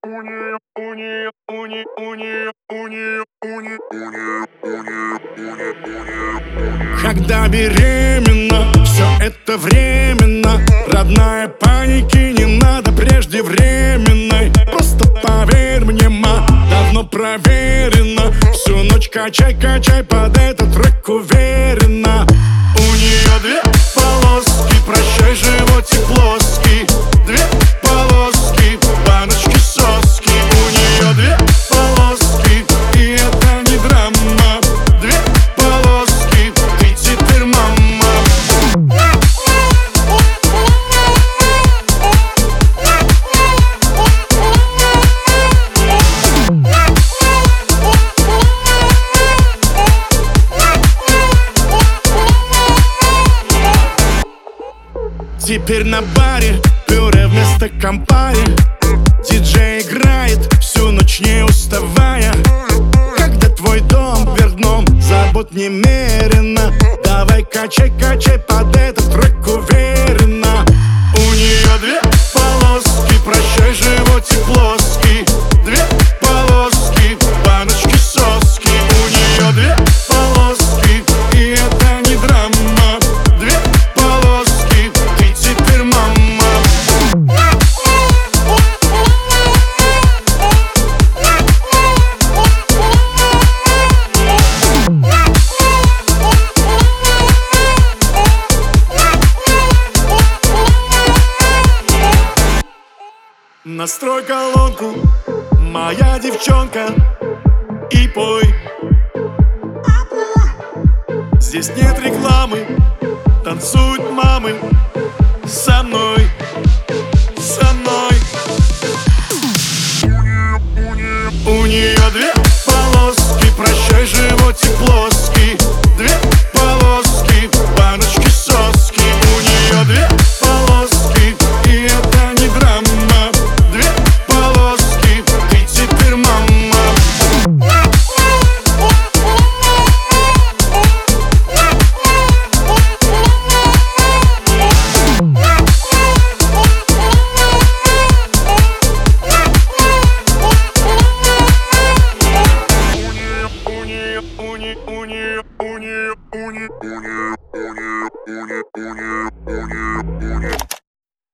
Когда беременна, все это временно. Родная, паники не надо преждевременной. Просто поверь мне, ма, давно проверено. Всю ночь качай, качай под этот трек уверенно. У нее две полоски, прощай, животик плоский. Две полоски, баночки соски. У нее две полоски, и это не драма. Две полоски, ты теперь мама. Теперь на баре пюре вместо компари. Диджей играет всю ночь не уставая. Когда твой дом вверх дном, забот немерено. Давай качай, качай под этот трек уверенно. У нее две полоски, прощай, животик плоский. Две полоски, баночки соски. У нее две полоски, и это не драма. Две полоски, ты теперь мама. Настрой колонку, моя девчонка, и пой. Здесь нет рекламы, танцуют мамы со мной, со мной. У нее две полоски, прощай, животик плоский.